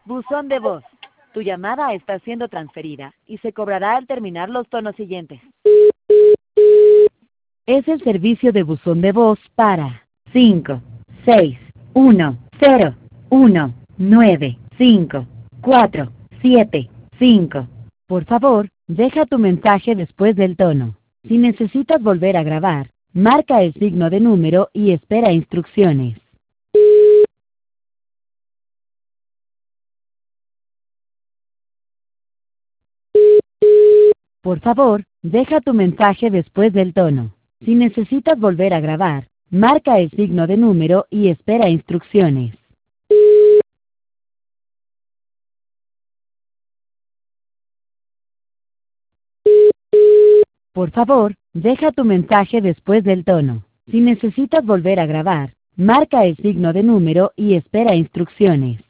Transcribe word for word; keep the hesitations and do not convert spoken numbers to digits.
Buzón de voz. Tu llamada está siendo transferida y se cobrará al terminar los tonos siguientes. Es el servicio de buzón de voz para cinco, seis, uno, cero, uno, nueve, cinco, cuatro, siete, cinco. Por favor, deja tu mensaje después del tono. Si necesitas volver a grabar, marca el signo de número y espera instrucciones. Por favor, deja tu mensaje después del tono. Si necesitas volver a grabar, marca el signo de número y espera instrucciones. Por favor, deja tu mensaje después del tono. Si necesitas volver a grabar, marca el signo de número y espera instrucciones.